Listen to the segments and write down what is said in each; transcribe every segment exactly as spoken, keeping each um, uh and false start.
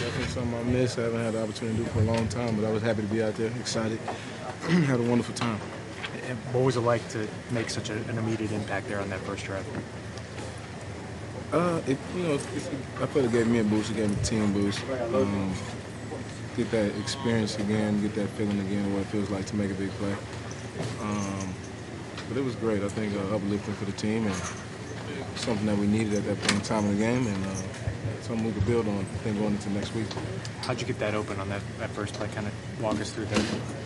Definitely something I missed. I haven't had the opportunity to do for a long time, but I was happy to be out there, excited, had a wonderful time. And what was it like to make such a, an immediate impact there on that first drive? Uh, it, you know, it, it, I felt it gave me a boost. It gave me a team boost. Um, get that experience again, get that feeling again, what it feels like to make a big play. Um, but it was great. I think uh, uplifting for the team and something that we needed at that point in time in the game, and uh, something we could build on. I think going into next week. How'd you get that open on that, that first play? Kind of walk us through that.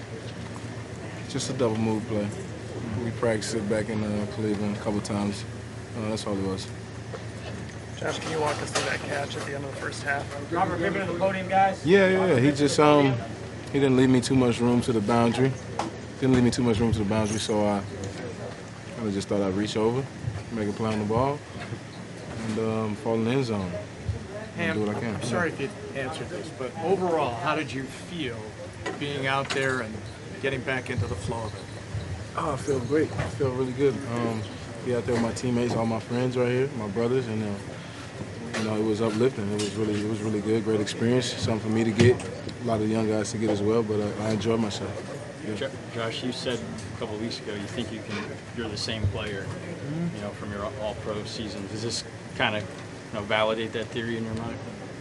Just a double move play. We practiced it back in uh, Cleveland a couple times. Uh, that's all it was. Josh, can you walk us through that catch at the end of the first half? Robert, give it to the podium, guys. Yeah, yeah, yeah. He just um, he didn't leave me too much room to the boundary. Didn't leave me too much room to the boundary, so I kind of just thought I'd reach over, make a play on the ball, and um, fall in the end zone. Ham, do what I can. I'm sorry if you answered this, but overall, how did you feel being out there and getting back into the flow of it? Oh, I feel great. I feel really good. Um, be out there with my teammates, all my friends right here, my brothers, and uh, you know, it was uplifting. It was really, it was really good. Great experience. Something for me to get, a lot of young guys to get as well. But uh, I enjoyed myself. Yeah. Josh, you said a couple of weeks ago you think you can. You're the same player, you know, from your All-Pro season. Does this kind of, you know, validate that theory in your mind?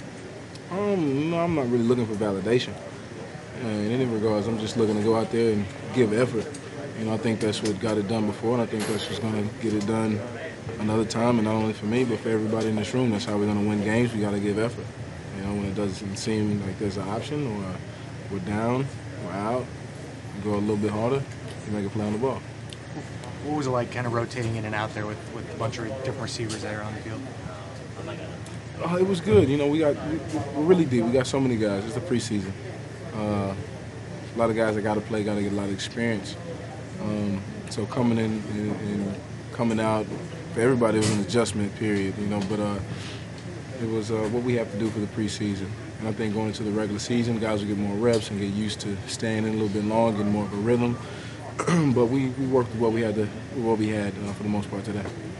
Um, no, I'm not really looking for validation. Uh, in any regards, I'm just looking to go out there and give effort. You know, I think that's what got it done before, and I think that's what's going to get it done another time, and not only for me, but for everybody in this room. That's how we're going to win games. We got to give effort. You know, when it doesn't seem like there's an option, or we're down, we're out, we go a little bit harder, you make a play on the ball. What was it like kind of rotating in and out there with, with a bunch of different receivers there on the field? Oh, it was good. You know, we got, we, we're really deep. We got so many guys. It's the preseason. Uh, a lot of guys that got to play, got to get a lot of experience. Um, so coming in and, and coming out, for everybody, it was an adjustment period, you know, but uh, it was uh, what we have to do for the preseason. And I think going into the regular season, guys will get more reps and get used to staying in a little bit longer, getting more of a rhythm. But we, we worked with what we had, to, what we had uh, for the most part today.